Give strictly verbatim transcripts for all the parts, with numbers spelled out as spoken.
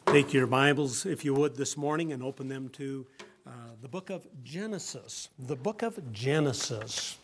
Take your Bibles, if you would, this morning and open them to uh, the book of Genesis. The book of Genesis.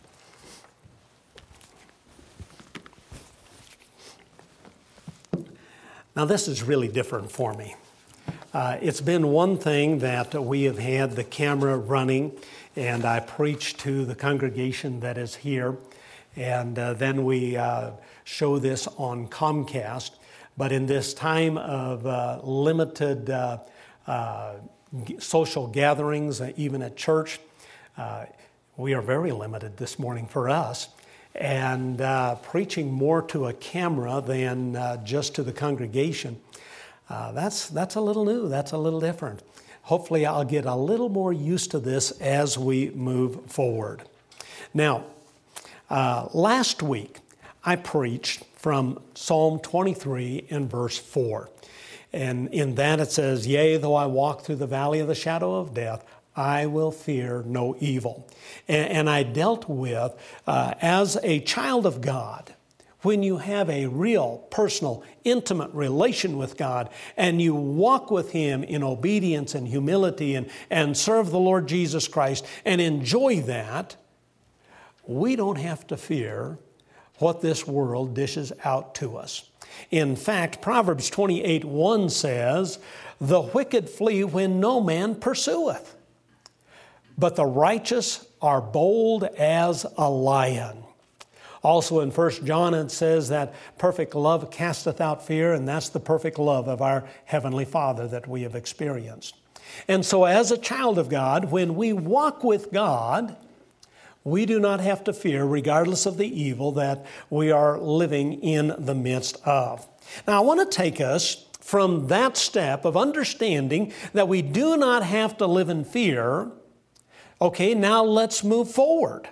Now, this is really different for me. Uh, it's been one thing that we have had the camera running, and I preach to the congregation that is here, and uh, then we uh, show this on Comcast. But in this time of uh, limited uh, uh, social gatherings, uh, even at church, uh, we are very limited this morning for us. And uh, preaching more to a camera than uh, just to the congregation, uh, that's, that's a little new, that's a little different. Hopefully I'll get a little more used to this as we move forward. Now, uh, last week I preached from Psalm twenty-three and verse four. And in that it says, "Yea, though I walk through the valley of the shadow of death, I will fear no evil." And, and I dealt with, uh, as a child of God, when you have a real, personal, intimate relation with God and you walk with Him in obedience and humility and, and serve the Lord Jesus Christ and enjoy that, we don't have to fear what this world dishes out to us. In fact, Proverbs twenty-eight one says, "The wicked flee when no man pursueth, but the righteous are bold as a lion." Also in First John it says that perfect love casteth out fear, and that's the perfect love of our Heavenly Father that we have experienced. And so as a child of God, when we walk with God, we do not have to fear, regardless of the evil that we are living in the midst of. Now, I want to take us from that step of understanding that we do not have to live in fear. Okay, now let's move forward.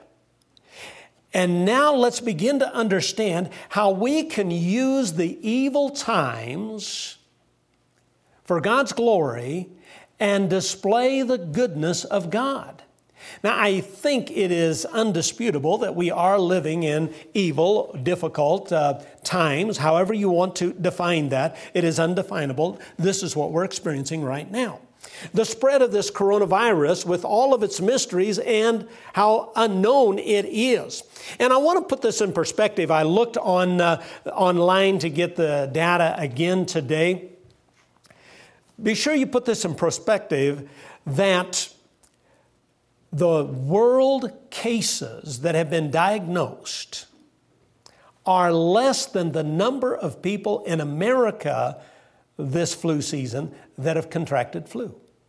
And now let's begin to understand how we can use the evil times for God's glory and display the goodness of God. Now, I think it is undisputable that we are living in evil, difficult uh, times. However you want to define that, it is undefinable. This is what we're experiencing right now. The spread of this coronavirus with all of its mysteries and how unknown it is. And I want to put this in perspective. I looked on uh, online to get the data again today. Be sure you put this in perspective that the world cases that have been diagnosed are less than the number of people in America this flu season that have contracted flu.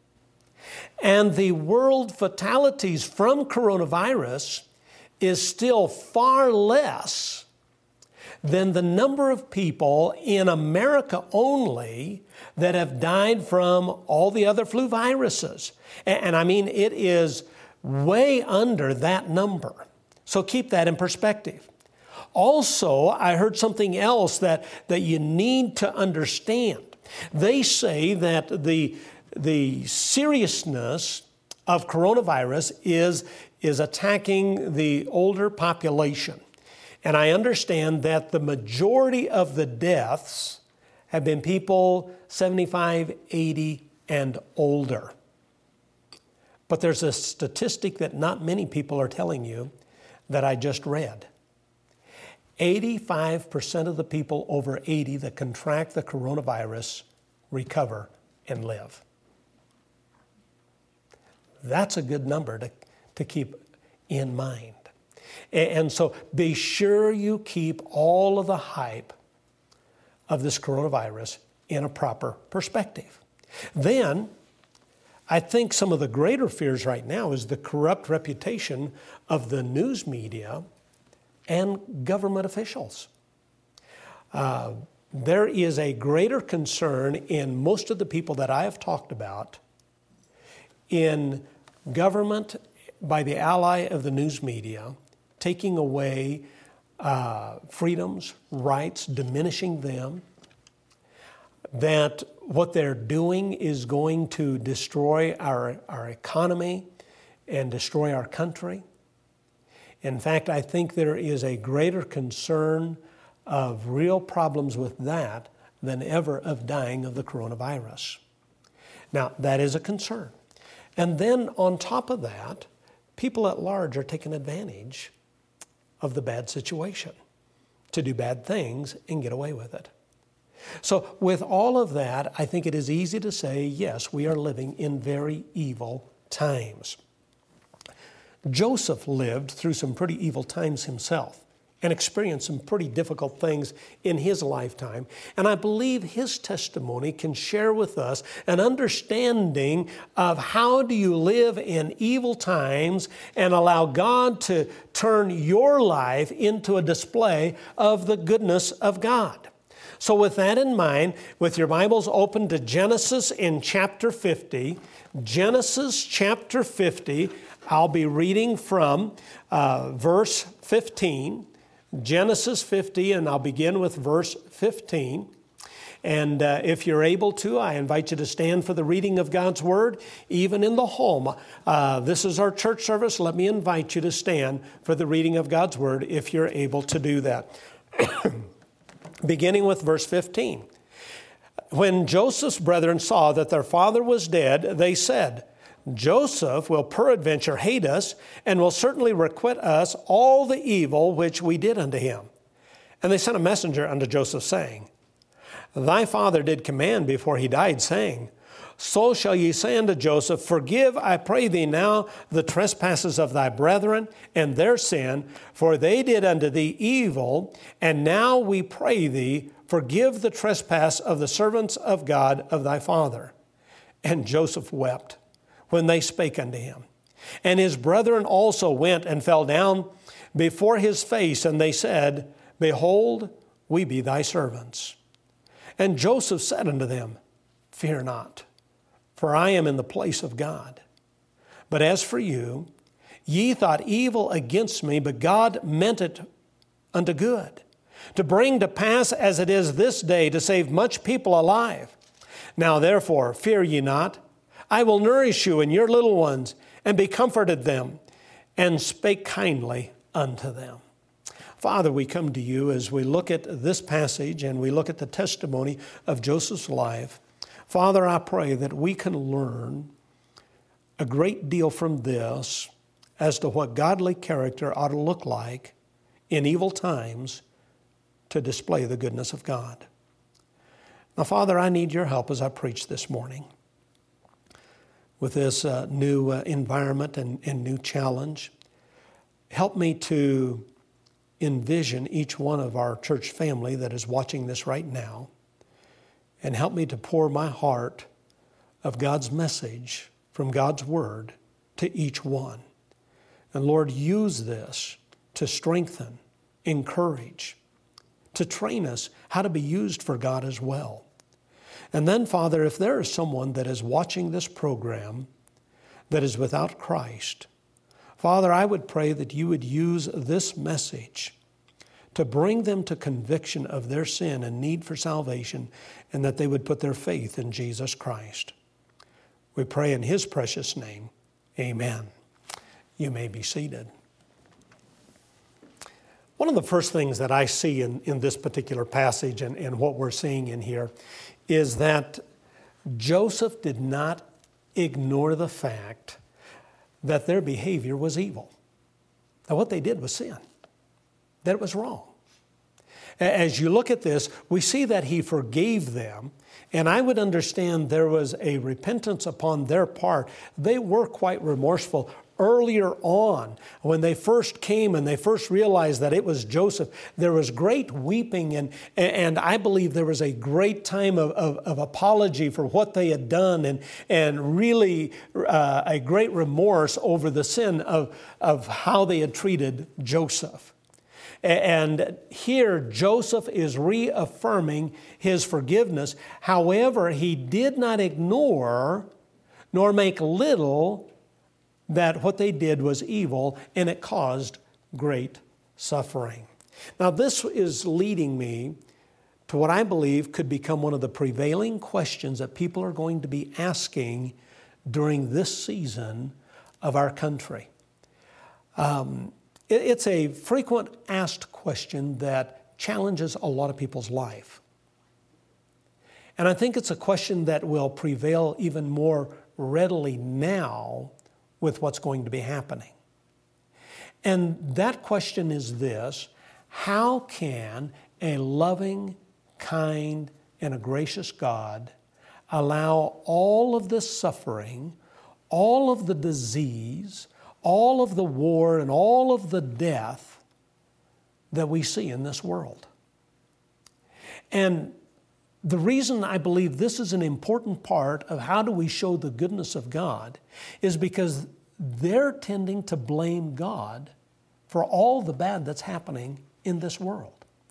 And the world fatalities from coronavirus is still far less than the number of people in America only that have died from all the other flu viruses. And, and I mean, it is way under that number. So keep that in perspective. Also, I heard something else that, that you need to understand. They say that the, the seriousness of coronavirus is, is attacking the older population. And I understand that the majority of the deaths have been people seventy-five, eighty, and older. But there's a statistic that not many people are telling you that I just read. eighty-five percent of the people over eighty that contract the coronavirus recover and live. That's a good number to, to keep in mind. And so be sure you keep all of the hype of this coronavirus in a proper perspective. Then, I think some of the greater fears right now is the corrupt reputation of the news media and government officials. Uh, there is a greater concern in most of the people that I have talked about in government by the ally of the news media taking away uh, freedoms, rights, diminishing them, that what they're doing is going to destroy our, our economy and destroy our country. In fact, I think there is a greater concern of real problems with that than ever of dying of the coronavirus. Now, that is a concern. And then on top of that, people at large are taking advantage of the bad situation to do bad things and get away with it. So with all of that, I think it is easy to say, yes, we are living in very evil times. Joseph lived through some pretty evil times himself and experienced some pretty difficult things in his lifetime. And I believe his testimony can share with us an understanding of how do you live in evil times and allow God to turn your life into a display of the goodness of God. So with that in mind, with your Bibles open to Genesis in chapter fifty, Genesis chapter fifty, I'll be reading from uh, verse fifteen, Genesis fifty, and I'll begin with verse fifteen. And uh, if you're able to, I invite you to stand for the reading of God's Word, even in the home. Uh, this is our church service. Let me invite you to stand for the reading of God's Word if you're able to do that. Beginning with verse fifteen. When Joseph's brethren saw that their father was dead, they said, Joseph will peradventure hate us, and will certainly requite us all the evil which we did unto him. And they sent a messenger unto Joseph, saying, Thy father did command before he died, saying, So shall ye say unto Joseph, Forgive, I pray thee now, the trespasses of thy brethren and their sin, for they did unto thee evil, and now we pray thee, forgive the trespass of the servants of God of thy father. And Joseph wept when they spake unto him. And his brethren also went and fell down before his face, and they said, Behold, we be thy servants. And Joseph said unto them, Fear not, for I am in the place of God. But as for you, ye thought evil against me, but God meant it unto good, to bring to pass as it is this day, to save much people alive. Now therefore, fear ye not. I will nourish you and your little ones, and be comforted them, and spake kindly unto them. Father, we come to you as we look at this passage and we look at the testimony of Joseph's life. Father, I pray that we can learn a great deal from this as to what godly character ought to look like in evil times to display the goodness of God. Now, Father, I need your help as I preach this morning with this uh, new uh, environment and, and new challenge. Help me to envision each one of our church family that is watching this right now, and help me to pour my heart of God's message from God's Word to each one. And Lord, use this to strengthen, encourage, to train us how to be used for God as well. And then, Father, if there is someone that is watching this program that is without Christ, Father, I would pray that you would use this message to bring them to conviction of their sin and need for salvation, and that they would put their faith in Jesus Christ. We pray in His precious name. Amen. You may be seated. One of the first things that I see in, in this particular passage and, and what we're seeing in here is that Joseph did not ignore the fact that their behavior was evil. Now, what they did was sin. That it was wrong. As you look at this, we see that he forgave them, and I would understand there was a repentance upon their part. They were quite remorseful earlier on. When they first came and they first realized that it was Joseph, there was great weeping, and, and I believe there was a great time of, of, of apology for what they had done, and, and really uh, a great remorse over the sin of, of how they had treated Joseph. And here Joseph is reaffirming his forgiveness. However, he did not ignore nor make little that what they did was evil, and it caused great suffering. Now, this is leading me to what I believe could become one of the prevailing questions that people are going to be asking during this season of our country. Um, It's a frequent asked question that challenges a lot of people's life. And I think it's a question that will prevail even more readily now with what's going to be happening. And that question is this: how can a loving, kind, and a gracious God allow all of this suffering, all of the disease, all of the war, and all of the death that we see in this world? And the reason I believe this is an important part of how do we show the goodness of God is because they're tending to blame God for all the bad that's happening in this world.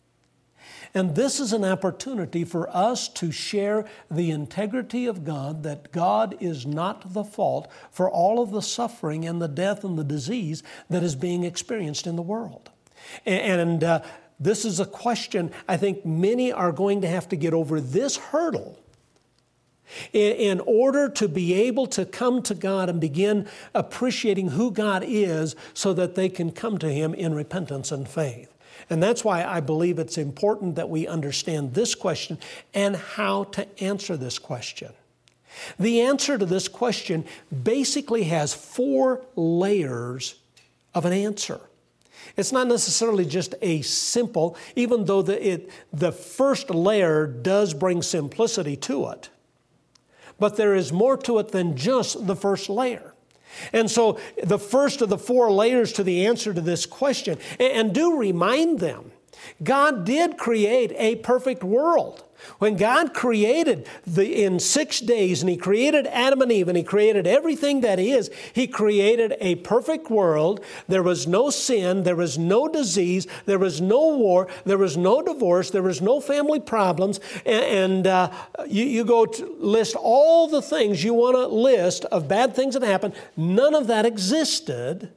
And this is an opportunity for us to share the integrity of God, that God is not the fault for all of the suffering and the death and the disease that is being experienced in the world. And uh, this is a question I think many are going to have to get over this hurdle in order to be able to come to God and begin appreciating who God is so that they can come to Him in repentance and faith. And that's why I believe it's important that we understand this question and how to answer this question. The answer to this question basically has four layers of an answer. It's not necessarily just a simple, even though the, it, the first layer does bring simplicity to it. But there is more to it than just the first layer. And so the first of the four layers to the answer to this question, and do remind them, God did create a perfect world. When God created the, in six days, and He created Adam and Eve, and He created everything that is, He created a perfect world. There was no sin, there was no disease, there was no war, there was no divorce, there was no family problems. And, and uh, you, you go to list all the things you want to list of bad things that happened. None of that existed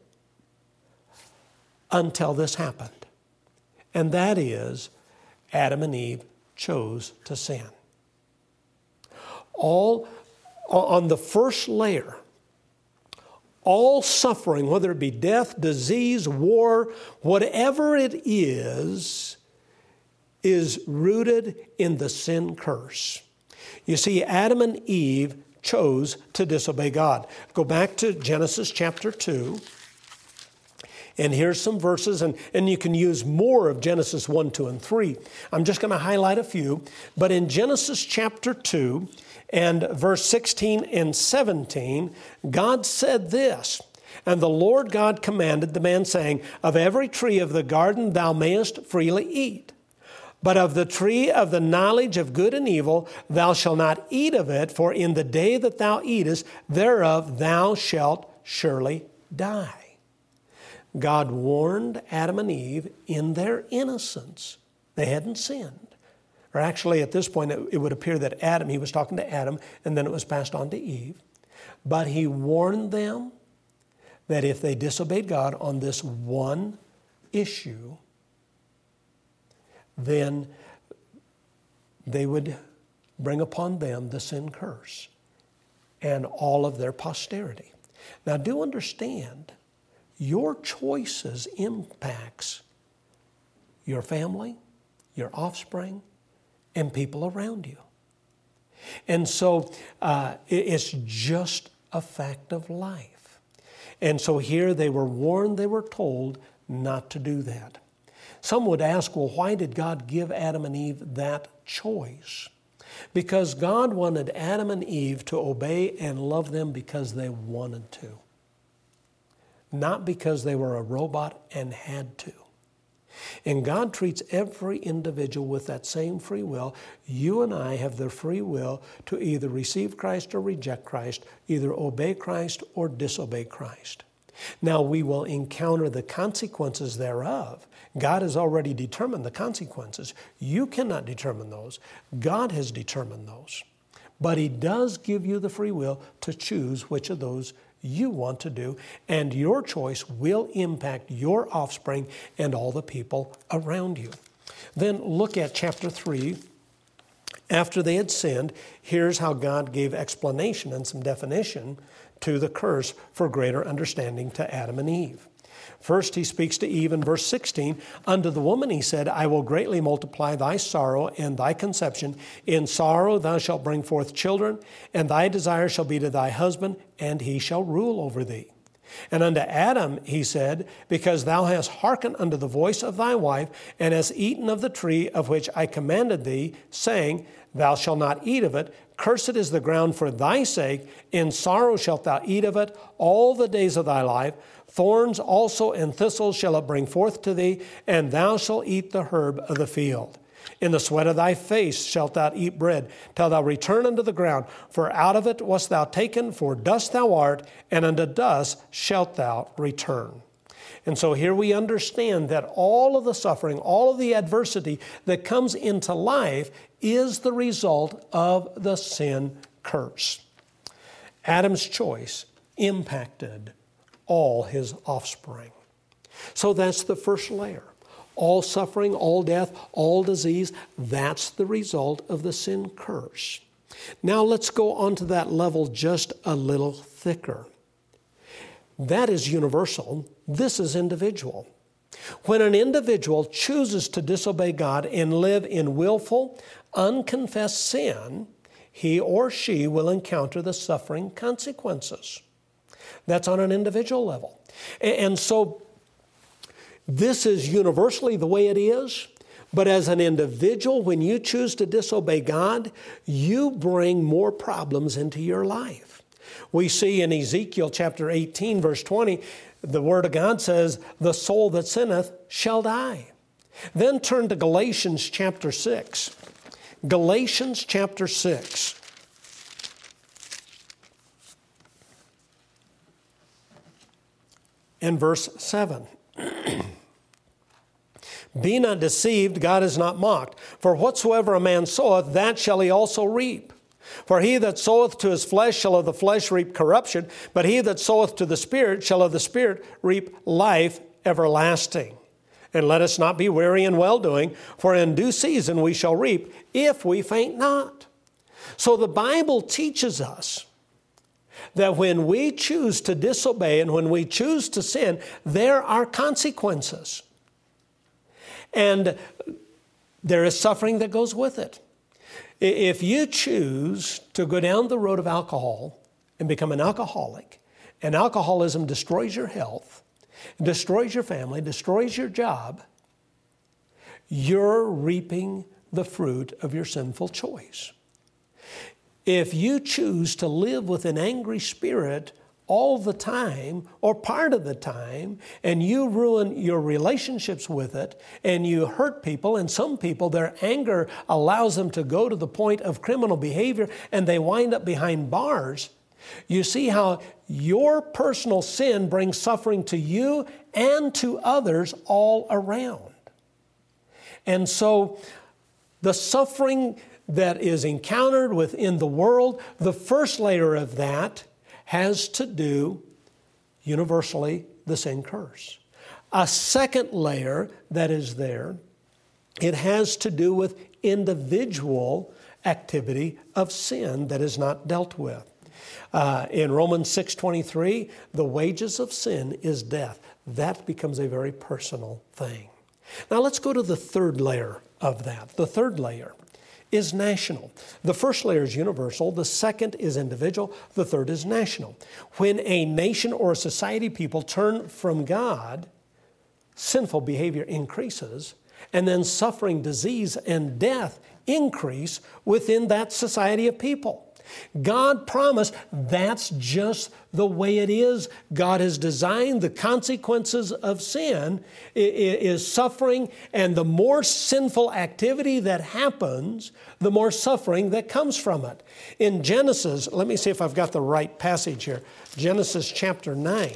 until this happened. And that is Adam and Eve chose to sin. All on the first layer, all suffering, whether it be death, disease, war, whatever it is, is rooted in the sin curse. You see, Adam and Eve chose to disobey God. Go back to Genesis chapter two. And here's some verses, and, and you can use more of Genesis one, two, and three. I'm just going to highlight a few. But in Genesis chapter two and verse sixteen and seventeen, God said this, "And the Lord God commanded the man, saying, Of every tree of the garden thou mayest freely eat. But of the tree of the knowledge of good and evil thou shalt not eat of it, for in the day that thou eatest thereof thou shalt surely die." God warned Adam and Eve in their innocence. They hadn't sinned. Or actually, at this point, it, it would appear that Adam, he was talking to Adam, and then it was passed on to Eve. But He warned them that if they disobeyed God on this one issue, then they would bring upon them the sin curse and all of their posterity. Now, do understand, your choices impacts your family, your offspring, and people around you. And so uh, it's just a fact of life. And so here they were warned, they were told not to do that. Some would ask, well, why did God give Adam and Eve that choice? Because God wanted Adam and Eve to obey and love them because they wanted to. Not because they were a robot and had to. And God treats every individual with that same free will. You and I have the free will to either receive Christ or reject Christ, either obey Christ or disobey Christ. Now, we will encounter the consequences thereof. God has already determined the consequences. You cannot determine those. God has determined those. But He does give you the free will to choose which of those you want to do, and your choice will impact your offspring and all the people around you. Then look at chapter three. After they had sinned, here's how God gave explanation and some definition to the curse for greater understanding to Adam and Eve. First, he speaks to Eve in verse sixteen. Unto the woman he said, I will greatly multiply thy sorrow and thy conception. In sorrow thou shalt bring forth children, and thy desire shall be to thy husband, and he shall rule over thee. And unto Adam he said, because thou hast hearkened unto the voice of thy wife, and hast eaten of the tree of which I commanded thee, saying, Thou shalt not eat of it. Cursed is the ground for thy sake. In sorrow shalt thou eat of it all the days of thy life. Thorns also and thistles shall it bring forth to thee, and thou shalt eat the herb of the field. In the sweat of thy face shalt thou eat bread, till thou return unto the ground. For out of it wast thou taken, for dust thou art, and unto dust shalt thou return. And so here we understand that all of the suffering, all of the adversity that comes into life is the result of the sin curse. Adam's choice impacted all his offspring. So that's the first layer. All suffering, all death, all disease, that's the result of the sin curse. Now let's go on to that level just a little thicker. That is universal. This is individual. When an individual chooses to disobey God and live in willful, unconfessed sin, he or she will encounter the suffering consequences. That's on an individual level. And so this is universally the way it is, but as an individual, when you choose to disobey God, you bring more problems into your life. We see in Ezekiel chapter eighteen, verse twenty, the Word of God says, the soul that sinneth shall die. Then turn to Galatians chapter six. Galatians chapter six. And verse seven. Be not deceived, God is not mocked. For whatsoever a man soweth, that shall he also reap. For he that soweth to his flesh shall of the flesh reap corruption, but he that soweth to the Spirit shall of the Spirit reap life everlasting. And let us not be weary in well-doing, for in due season we shall reap, if we faint not. So the Bible teaches us that when we choose to disobey and when we choose to sin, there are consequences. And there is suffering that goes with it. If you choose to go down the road of alcohol and become an alcoholic, and alcoholism destroys your health, destroys your family, destroys your job, you're reaping the fruit of your sinful choice. If you choose to live with an angry spirit all the time or part of the time, and you ruin your relationships with it, and you hurt people, and some people, their anger allows them to go to the point of criminal behavior, and they wind up behind bars, you see how your personal sin brings suffering to you and to others all around. And so the suffering that is encountered within the world, the first layer of that has to do, universally, the sin curse. A second layer that is there, it has to do with individual activity of sin that is not dealt with. Uh, in Romans six twenty-three, the wages of sin is death. That becomes a very personal thing. Now let's go to the third layer of that. The third layer is national. The first layer is universal. The second is individual. The third is national. When a nation or a society of people turn from God, sinful behavior increases, and then suffering, disease, and death increase within that society of people. God promised that's just the way it is. God has designed the consequences of sin is suffering, and the more sinful activity that happens, the more suffering that comes from it. In Genesis, let me see if I've got the right passage here. Genesis chapter nine.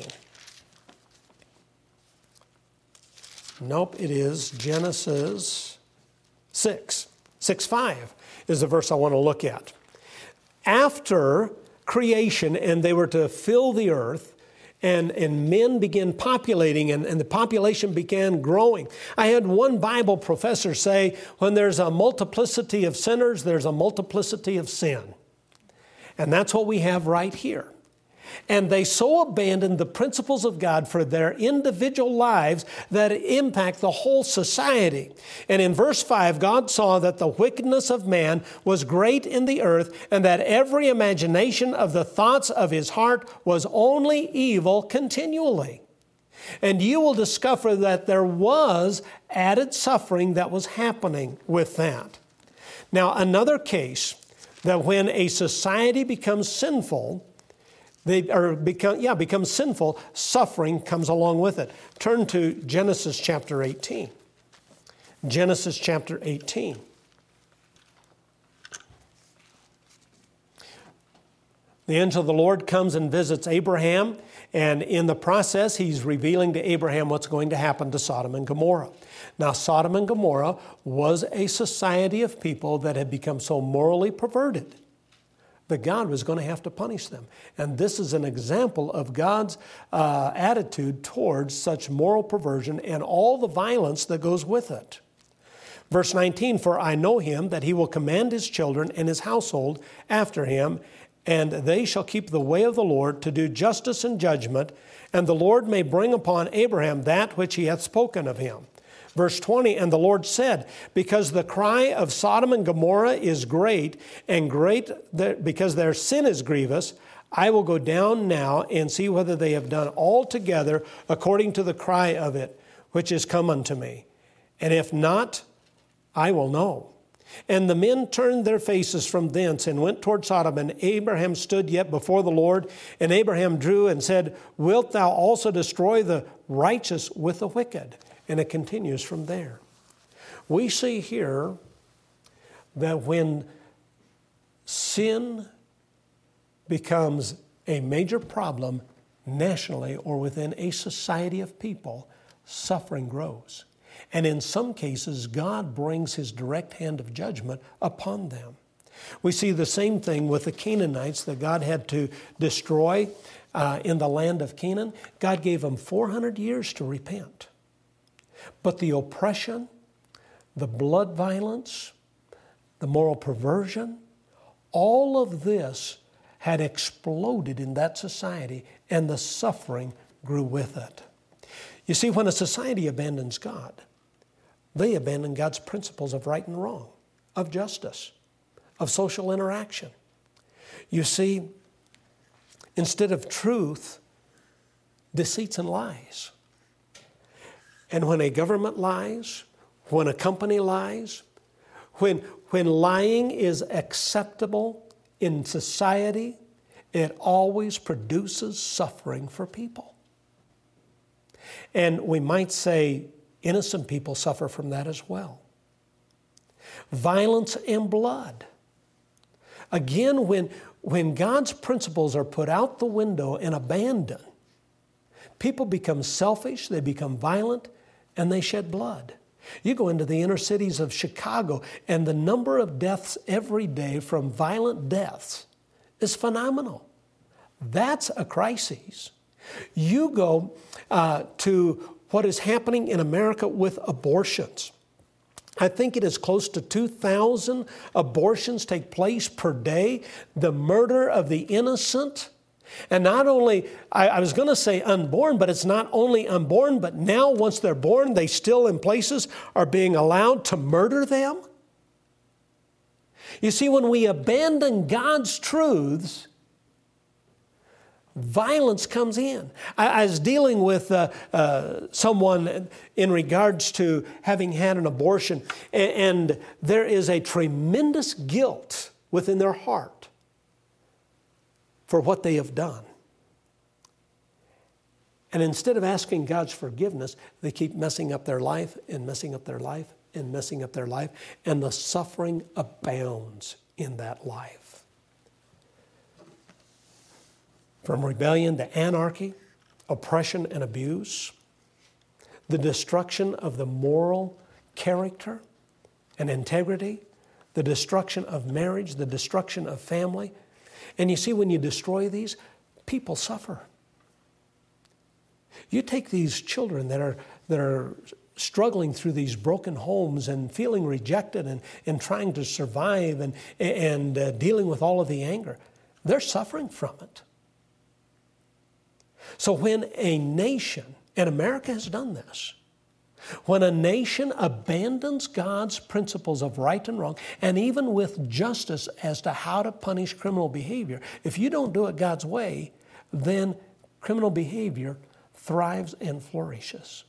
Nope, it is Genesis six. six five is the verse I want to look at. After creation, and they were to fill the earth, and, and men began populating, and, and the population began growing. I had one Bible professor say, when there's a multiplicity of sinners, there's a multiplicity of sin. And that's what we have right here. And they so abandon the principles of God for their individual lives that it impact the whole society. And in verse five, God saw that the wickedness of man was great in the earth, and that every imagination of the thoughts of his heart was only evil continually. And you will discover that there was added suffering that was happening with that. Now, another case that when a society becomes sinful, they or become yeah becomes sinful, suffering comes along with it. Turn to Genesis chapter eighteen. Genesis chapter eighteen. The angel of the Lord comes and visits Abraham, and in the process, he's revealing to Abraham what's going to happen to Sodom and Gomorrah. Now, Sodom and Gomorrah was a society of people that had become so morally perverted that God was going to have to punish them. And this is an example of God's uh, attitude towards such moral perversion and all the violence that goes with it. Verse nineteen, for I know him, that he will command his children and his household after him, and they shall keep the way of the Lord to do justice and judgment, and the Lord may bring upon Abraham that which he hath spoken of him. Verse twenty, and the Lord said, because the cry of Sodom and Gomorrah is great, and great because their sin is grievous, I will go down now and see whether they have done altogether according to the cry of it, which is come unto me. And if not, I will know. And the men turned their faces from thence and went toward Sodom, and Abraham stood yet before the Lord. And Abraham drew and said, wilt thou also destroy the righteous with the wicked? And it continues from there. We see here that when sin becomes a major problem nationally or within a society of people, suffering grows. And in some cases, God brings his direct hand of judgment upon them. We see the same thing with the Canaanites that God had to destroy uh, in the land of Canaan. God gave them four hundred years to repent. But the oppression, the blood violence, the moral perversion, all of this had exploded in that society, and the suffering grew with it. You see, when a society abandons God, they abandon God's principles of right and wrong, of justice, of social interaction. You see, instead of truth, deceits and lies. And when a government lies, when a company lies, when, when lying is acceptable in society, it always produces suffering for people. And we might say innocent people suffer from that as well. Violence and blood. Again, when, when God's principles are put out the window and abandoned, people become selfish, they become violent, and they shed blood. You go into the inner cities of Chicago, and the number of deaths every day from violent deaths is phenomenal. That's a crisis. You go uh, to what is happening in America with abortions. I think it is close to two thousand abortions take place per day. The murder of the innocent. And not only, I, I was going to say unborn, but it's not only unborn, but now once they're born, they still in places are being allowed to murder them. You see, when we abandon God's truths, violence comes in. I, I was dealing with uh, uh, someone in regards to having had an abortion, and, and there is a tremendous guilt within their heart for what they have done. And instead of asking God's forgiveness, they keep messing up their life and messing up their life and messing up their life, and the suffering abounds in that life. From rebellion to anarchy, oppression and abuse, the destruction of the moral character and integrity, the destruction of marriage, the destruction of family. And you see, when you destroy these, people suffer. You take these children that are, that are struggling through these broken homes and feeling rejected and, and trying to survive and, and uh, dealing with all of the anger. They're suffering from it. So when a nation, and America has done this, when a nation abandons God's principles of right and wrong, and even with justice as to how to punish criminal behavior, if you don't do it God's way, then criminal behavior thrives and flourishes.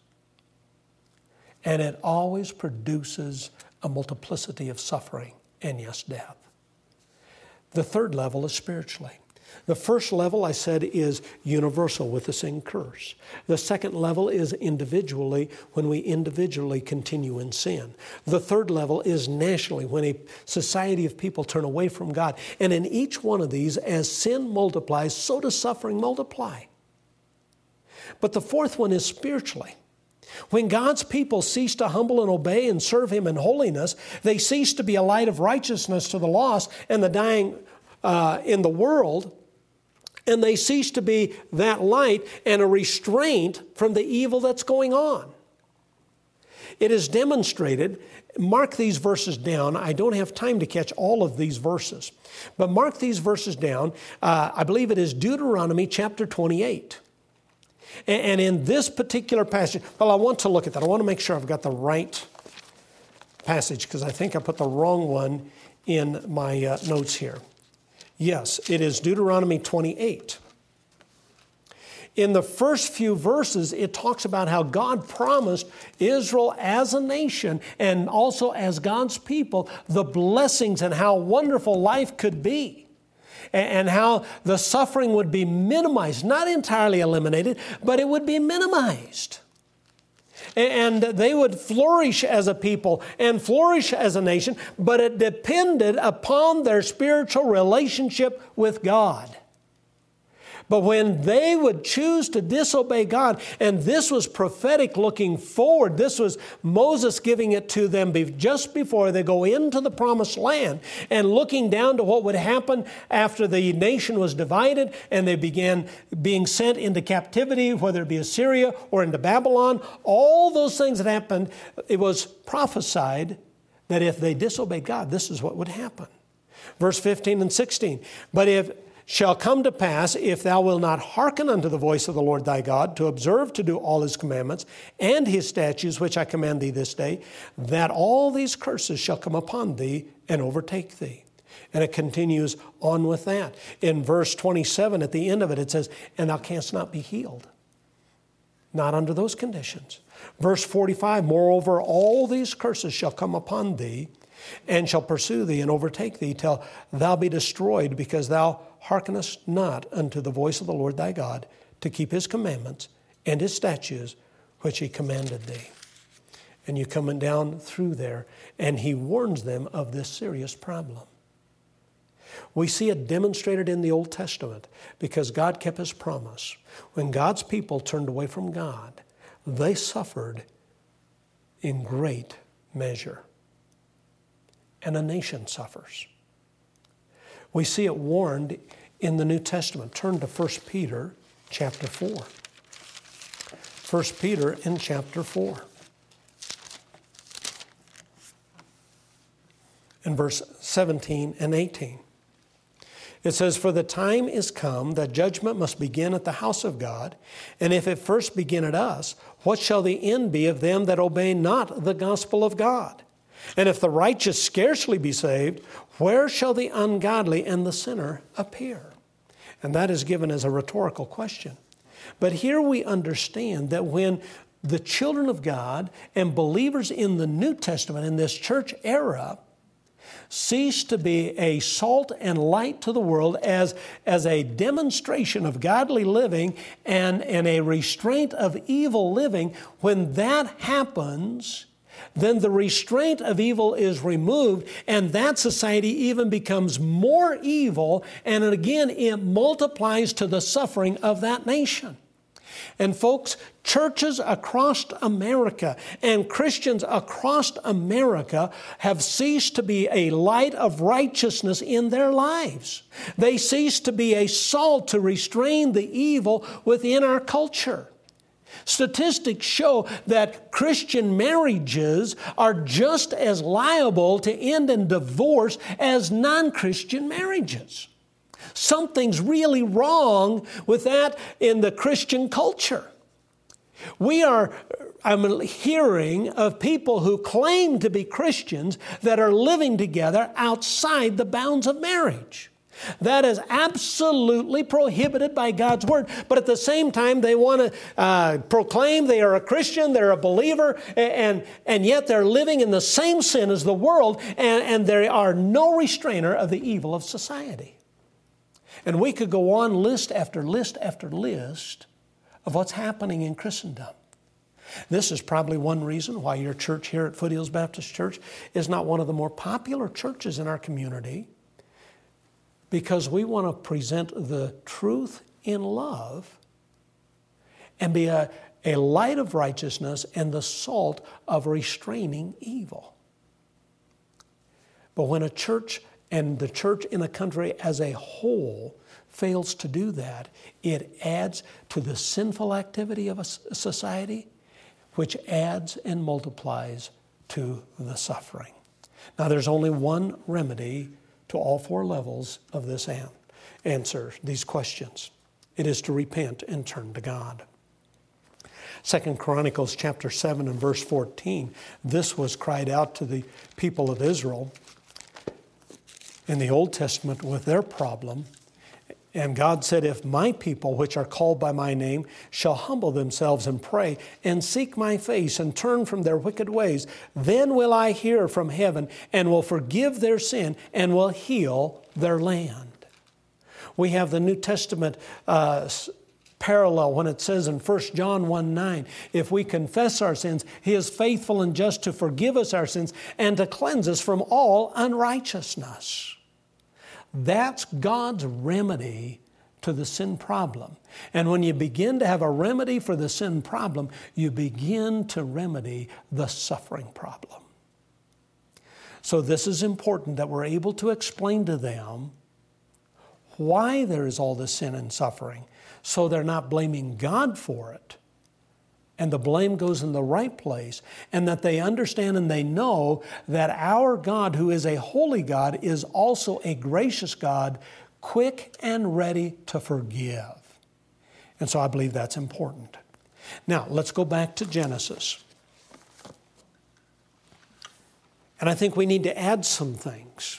And it always produces a multiplicity of suffering and, yes, death. The third level is spiritually. The first level, I said, is universal with the sin curse. The second level is individually, when we individually continue in sin. The third level is nationally, when a society of people turn away from God. And in each one of these, as sin multiplies, so does suffering multiply. But the fourth one is spiritually. When God's people cease to humble and obey and serve Him in holiness, they cease to be a light of righteousness to the lost and the dying uh, in the world, and they cease to be that light and a restraint from the evil that's going on. It is demonstrated, mark these verses down. I don't have time to catch all of these verses, but mark these verses down. Uh, I believe it is Deuteronomy chapter twenty-eight. And in this particular passage, well, I want to look at that. I want to make sure I've got the right passage because I think I put the wrong one in my uh, notes here. Yes, it is Deuteronomy twenty-eight. In the first few verses, it talks about how God promised Israel as a nation and also as God's people the blessings and how wonderful life could be. And how the suffering would be minimized, not entirely eliminated, but it would be minimized. And they would flourish as a people and flourish as a nation, but it depended upon their spiritual relationship with God. But when they would choose to disobey God, and this was prophetic looking forward, this was Moses giving it to them just before they go into the promised land and looking down to what would happen after the nation was divided and they began being sent into captivity, whether it be Assyria or into Babylon. All those things that happened, it was prophesied that if they disobeyed God, this is what would happen. Verse fifteen and sixteen, but if shall come to pass, if thou wilt not hearken unto the voice of the Lord thy God, to observe to do all His commandments and His statutes, which I command thee this day, that all these curses shall come upon thee and overtake thee. And it continues on with that. In verse twenty-seven, at the end of it, it says, and thou canst not be healed. Not under those conditions. Verse forty-five, moreover, all these curses shall come upon thee, and shall pursue thee and overtake thee till thou be destroyed, because thou hearkenest not unto the voice of the Lord thy God, to keep His commandments and His statutes, which He commanded thee. And you coming down through there, and He warns them of this serious problem. We see it demonstrated in the Old Testament because God kept His promise. When God's people turned away from God, they suffered in great measure. And a nation suffers. We see it warned in the New Testament. Turn to First Peter chapter four. First Peter in chapter four. In verse seventeen and eighteen. It says, for the time is come that judgment must begin at the house of God. And if it first begin at us, what shall the end be of them that obey not the gospel of God? And if the righteous scarcely be saved, where shall the ungodly and the sinner appear? And that is given as a rhetorical question. But here we understand that when the children of God and believers in the New Testament in this church era cease to be a salt and light to the world as, as a demonstration of godly living and, and a restraint of evil living, when that happens, then the restraint of evil is removed, and that society even becomes more evil, and again, it multiplies to the suffering of that nation. And folks, churches across America and Christians across America have ceased to be a light of righteousness in their lives. They cease to be a salt to restrain the evil within our culture. Statistics show that Christian marriages are just as liable to end in divorce as non-Christian marriages. Something's really wrong with that in the Christian culture. We are, I'm hearing of people who claim to be Christians that are living together outside the bounds of marriage. That is absolutely prohibited by God's Word. But at the same time, they want to uh, proclaim they are a Christian, they're a believer, and, and yet they're living in the same sin as the world, and, and they are no restrainer of the evil of society. And we could go on list after list after list of what's happening in Christendom. This is probably one reason why your church here at Foothills Baptist Church is not one of the more popular churches in our community, because we want to present the truth in love and be a, a light of righteousness and the salt of restraining evil. But when a church and the church in a country as a whole fails to do that, it adds to the sinful activity of a society, which adds and multiplies to the suffering. Now, there's only one remedy to all four levels of this answer, these questions. It is to repent and turn to God. Second Chronicles chapter seven and verse fourteen, this was cried out to the people of Israel in the Old Testament with their problem. And God said, if my people, which are called by my name, shall humble themselves and pray and seek my face and turn from their wicked ways, then will I hear from heaven and will forgive their sin and will heal their land. We have the New Testament uh, parallel when it says in First John one nine, if we confess our sins, He is faithful and just to forgive us our sins and to cleanse us from all unrighteousness. That's God's remedy to the sin problem. And when you begin to have a remedy for the sin problem, you begin to remedy the suffering problem. So this is important that we're able to explain to them why there is all this sin and suffering, so they're not blaming God for it, and the blame goes in the right place, and that they understand and they know that our God, who is a holy God, is also a gracious God, quick and ready to forgive. And so I believe that's important. Now, let's go back to Genesis. And I think we need to add some things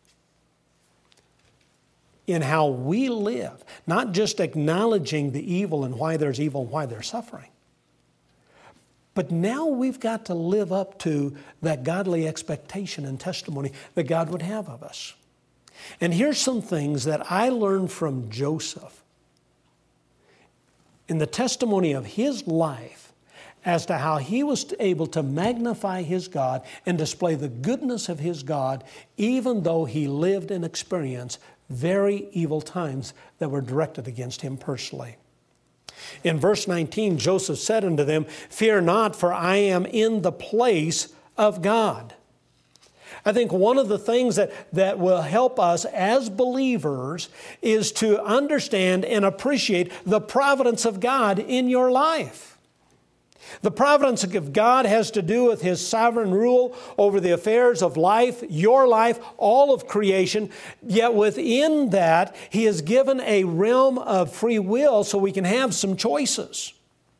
in how we live, not just acknowledging the evil and why there's evil and why there's suffering. But now we've got to live up to that godly expectation and testimony that God would have of us. And here's some things that I learned from Joseph in the testimony of his life as to how he was able to magnify his God and display the goodness of his God, even though he lived and experienced very evil times that were directed against him personally. In verse nineteen, Joseph said unto them, fear not, for I am in the place of God. I think one of the things that, that will help us as believers is to understand and appreciate the providence of God in your life. The providence of God has to do with His sovereign rule over the affairs of life, your life, all of creation. Yet within that, He has given a realm of free will so we can have some choices.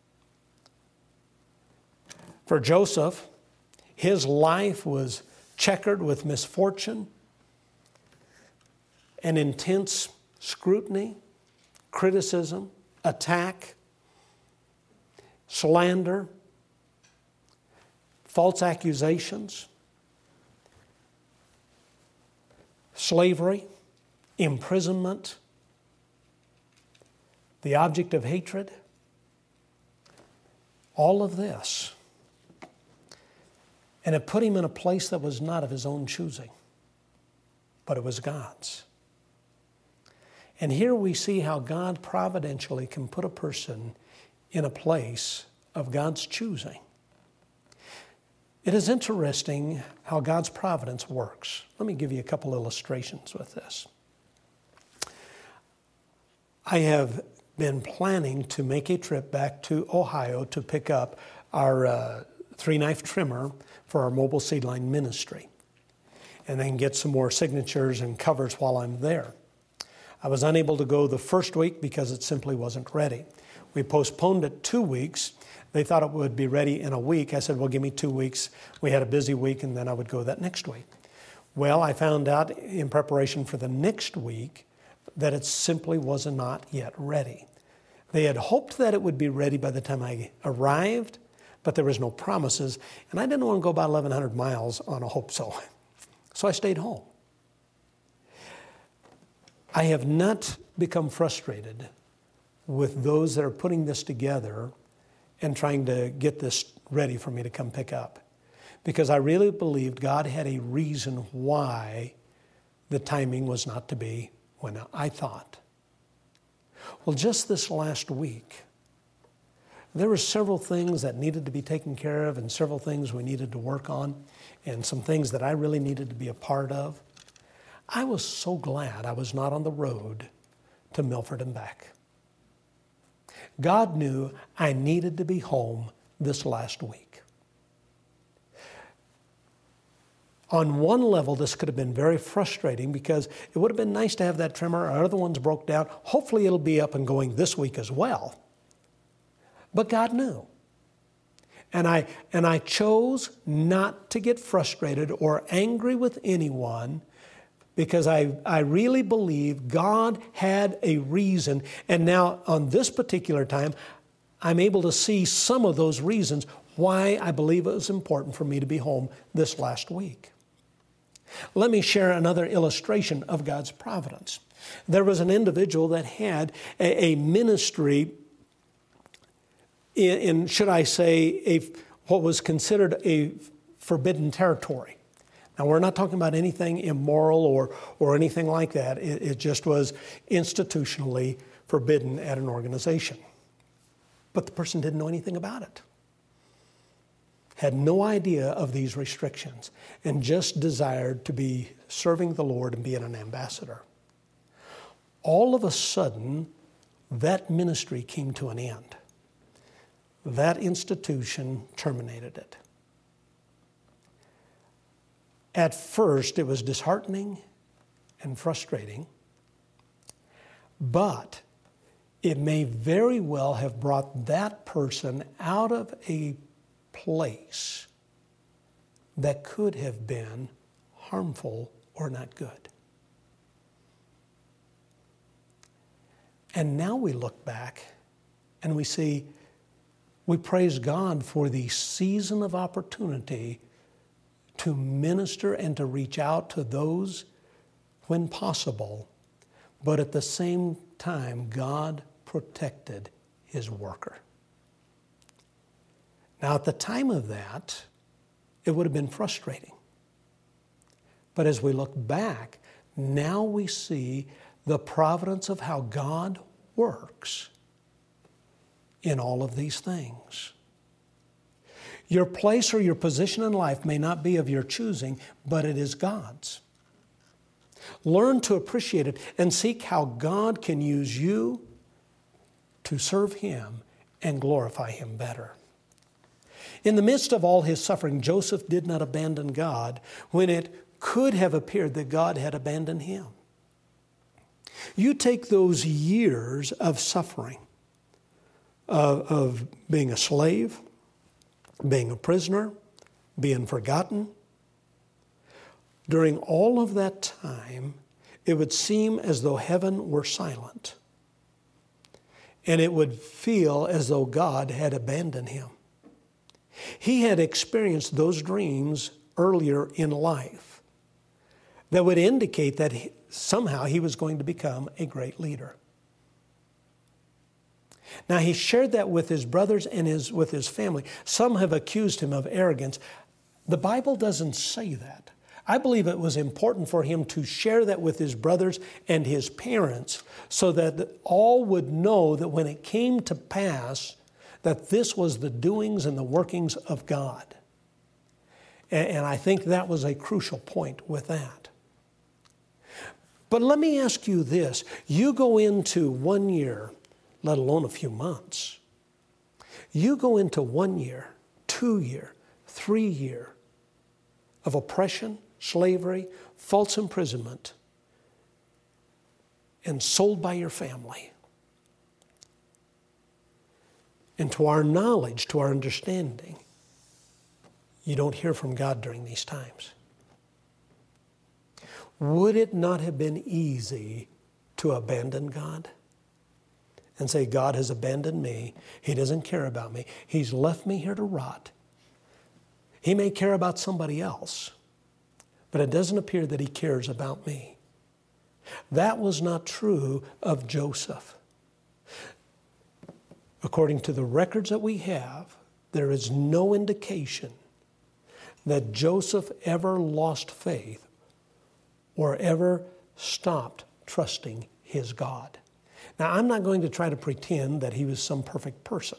For Joseph, his life was checkered with misfortune and intense scrutiny, criticism, attack, slander, false accusations, slavery, imprisonment, the object of hatred, all of this. And it put him in a place that was not of his own choosing, but it was God's. And here we see how God providentially can put a person in a place of God's choosing. It is interesting how God's providence works. Let me give you a couple illustrations with this. I have been planning to make a trip back to Ohio to pick up our uh, three-knife trimmer for our mobile seedline ministry, and then get some more signatures and covers while I'm there. I was unable to go the first week because it simply wasn't ready. We postponed it two weeks. They thought it would be ready in a week. I said, well, give me two weeks. We had a busy week, and then I would go that next week. Well, I found out in preparation for the next week that it simply was not yet ready. They had hoped that it would be ready by the time I arrived, but there was no promises, and I didn't want to go about eleven hundred miles on a hope so. So I stayed home. I have not become frustrated with those that are putting this together and trying to get this ready for me to come pick up, because I really believed God had a reason why the timing was not to be when I thought. Well, just this last week, there were several things that needed to be taken care of and several things we needed to work on and some things that I really needed to be a part of. I was so glad I was not on the road to Milford and back. God knew I needed to be home this last week. On one level, this could have been very frustrating because it would have been nice to have that trimmer. Our other ones broke down. Hopefully it'll be up and going this week as well. But God knew. And I, and I chose not to get frustrated or angry with anyone because I, I really believe God had a reason. And now on this particular time, I'm able to see some of those reasons why I believe it was important for me to be home this last week. Let me share another illustration of God's providence. There was an individual that had a, a ministry in, in, should I say, a, what was considered a forbidden territory. Now, we're not talking about anything immoral or, or anything like that. It, it just was institutionally forbidden at an organization. But the person didn't know anything about it. Had no idea of these restrictions and just desired to be serving the Lord and being an ambassador. All of a sudden, that ministry came to an end. That institution terminated it. At first, it was disheartening and frustrating, but it may very well have brought that person out of a place that could have been harmful or not good. And now we look back and we see, we praise God for the season of opportunity to minister and to reach out to those when possible, but at the same time, God protected His worker. Now, at the time of that, it would have been frustrating. But as we look back, now we see the providence of how God works in all of these things. Your place or your position in life may not be of your choosing, but it is God's. Learn to appreciate it and seek how God can use you to serve Him and glorify Him better. In the midst of all his suffering, Joseph did not abandon God when it could have appeared that God had abandoned him. You take those years of suffering, of, of being a slave, being a prisoner, being forgotten. During all of that time, it would seem as though heaven were silent. And it would feel as though God had abandoned him. He had experienced those dreams earlier in life that would indicate that he, somehow he was going to become a great leader. Now, he shared that with his brothers and his, with his family. Some have accused him of arrogance. The Bible doesn't say that. I believe it was important for him to share that with his brothers and his parents so that all would know that when it came to pass, that this was the doings and the workings of God. And, and I think that was a crucial point with that. But let me ask you this. You go into one year, let alone a few months. You go into one year, two year, three year of oppression, slavery, false imprisonment. and sold by your family. And to our knowledge, to our understanding, you don't hear from God during these times. Would it not have been easy to abandon God and say, God has abandoned me. He doesn't care about me. He's left me here to rot. He may care about somebody else, but it doesn't appear that he cares about me. That was not true of Joseph. According to the records that we have, there is no indication that Joseph ever lost faith or ever stopped trusting his God. Now, I'm not going to try to pretend that he was some perfect person,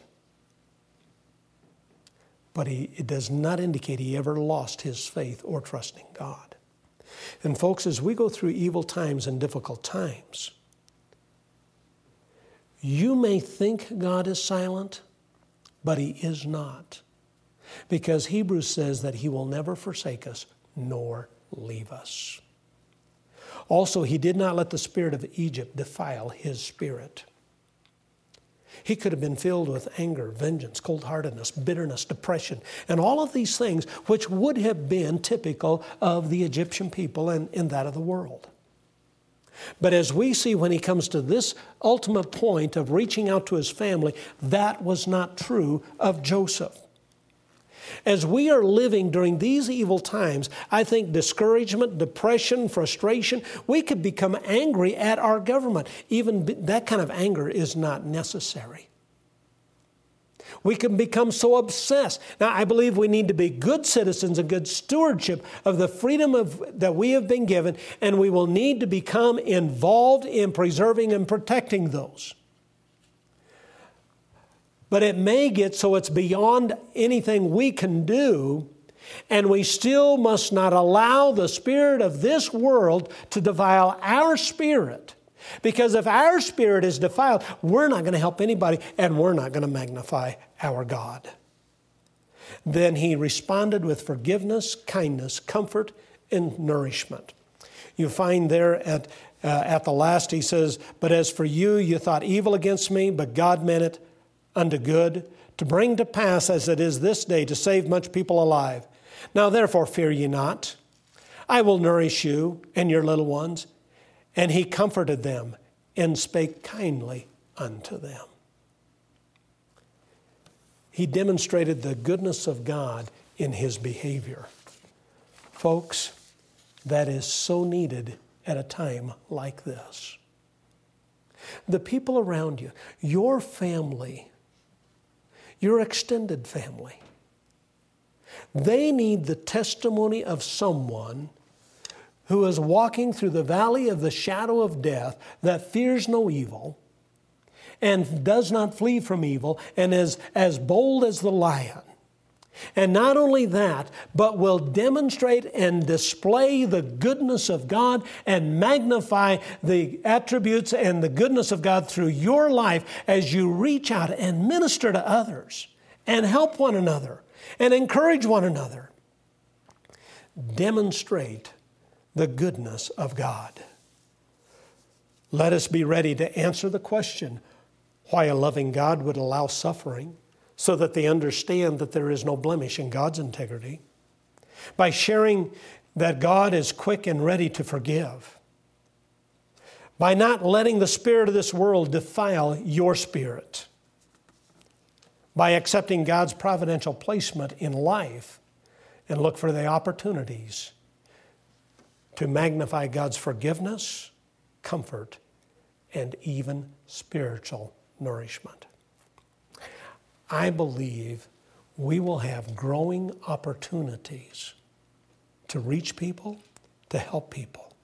but he, it does not indicate he ever lost his faith or trust in God. And folks, as we go through evil times and difficult times, you may think God is silent, but he is not. Because Hebrews says that he will never forsake us nor leave us. Also, he did not let the spirit of Egypt defile his spirit. He could have been filled with anger, vengeance, cold-heartedness, bitterness, depression, and all of these things which would have been typical of the Egyptian people and, and that of the world. But as we see when he comes to this ultimate point of reaching out to his family, that was not true of Joseph. As we are living during these evil times, I think discouragement, depression, frustration, we could become angry at our government. Even that kind of anger is not necessary. We can become so obsessed. Now, I believe we need to be good citizens and good stewardship of the freedom of, that we have been given, and we will need to become involved in preserving and protecting those. But it may get so it's beyond anything we can do, and we still must not allow the spirit of this world to defile our spirit. Because if our spirit is defiled, we're not going to help anybody, and we're not going to magnify our God. Then he responded with forgiveness, kindness, comfort, and nourishment. You find there at, uh, at the last, he says, "But as for you, you thought evil against me, but God meant it unto good, to bring to pass as it is this day, to save much people alive. Now therefore fear ye not. I will nourish you and your little ones." And he comforted them and spake kindly unto them. He demonstrated the goodness of God in his behavior. Folks, that is so needed at a time like this. The people around you, your family, your extended family, they need the testimony of someone who is walking through the valley of the shadow of death, that fears no evil and does not flee from evil, and is as bold as the lion. And not only that, but will demonstrate and display the goodness of God and magnify the attributes and the goodness of God through your life as you reach out and minister to others and help one another and encourage one another. Demonstrate the goodness of God. Let us be ready to answer the question why a loving God would allow suffering, so that they understand that there is no blemish in God's integrity, by sharing that God is quick and ready to forgive, by not letting the spirit of this world defile your spirit, by accepting God's providential placement in life and look for the opportunities to magnify God's forgiveness, comfort, and even spiritual nourishment. I believe we will have growing opportunities to reach people, to help people.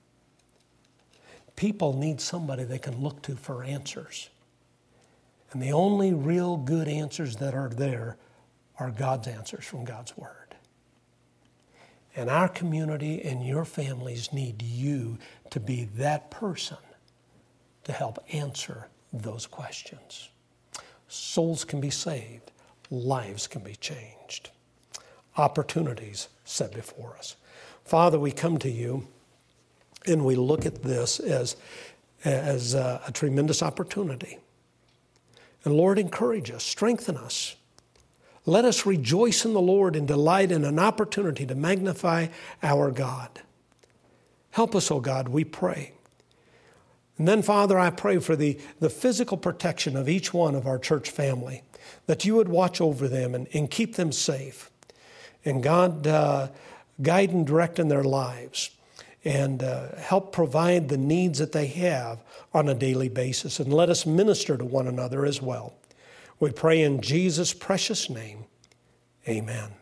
People need somebody they can look to for answers. And the only real good answers that are there are God's answers from God's Word. And our community and your families need you to be that person to help answer those questions. Souls can be saved. Lives can be changed. Opportunities set before us. Father, we come to you and we look at this as as a, a tremendous opportunity. And Lord, encourage us, strengthen us. Let us rejoice in the Lord and delight in an opportunity to magnify our God. Help us, O God, we pray. And then, Father, I pray for the, the physical protection of each one of our church family, that you would watch over them and, and keep them safe. And God, uh, guide and direct in their lives and uh, help provide the needs that they have on a daily basis. And let us minister to one another as well. We pray in Jesus' precious name. Amen.